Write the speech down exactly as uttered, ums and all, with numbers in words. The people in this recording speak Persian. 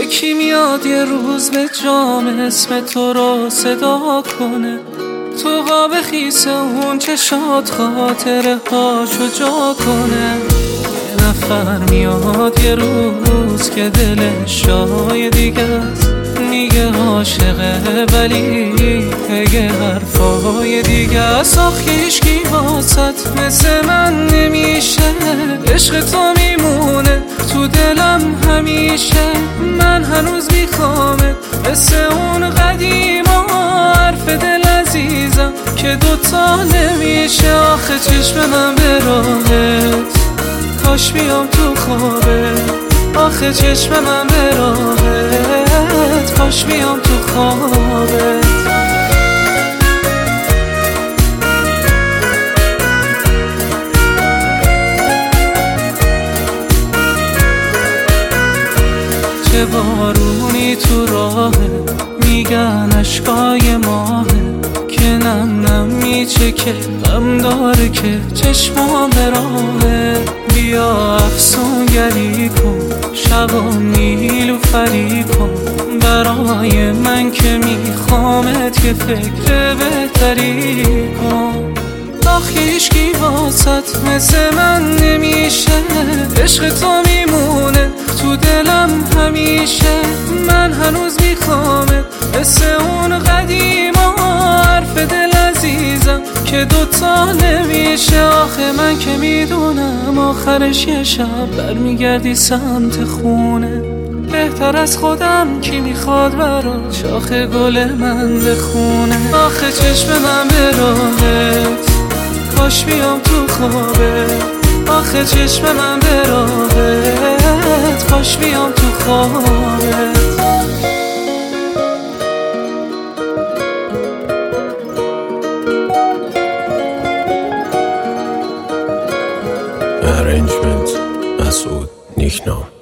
یکی میاد یه روز به جام اسم تو رو صدا کنه، تو قاب خیس اون چشات خاطره هاشو جا کنه. یه نفر میاد یه روز که دلش جای دیگه است، میگه عاشقه ولی یه حرفای دیگه است. آخه هیچکی واسط مثل من نمیشه، عشق تو میمونه تو دلم همیشه. من هنوز میخوامت مثل اون قدیما، حرف دل عزیزم که دوتا نمیشه. آخه چشم من به راهت، کاش بیام تو خوابت. آخه چشم من به راهت، کاش بیام تو خوابت. چه بارونی تو راهه، میگن اشکای ماهه که نم نم میچکه، غم داره که چشمام به راهه. بیا افسونگری کن، شبا نیلوفری کن برای من که میخوامت، که فکر بهتری کن. آخه هیچکی واسط مثل من نمیشه، عشق تو میمونه تو دلم همیشه. من هنوز میخوامت مثل اون قدیما، حرف دل عزیزم که دوتا نمیشه. آخه من که میدونم آخرش یه شب برمیگردی سمت خونه، بهتر از خودم کی میخواد برا شاخ گل من بخونه. آخه چشم من به راهت، کاش بیام تو خوابت. آخه چشم من به راهت، کاش بیام تو خوابت. Arrangement مسعود نیکنام.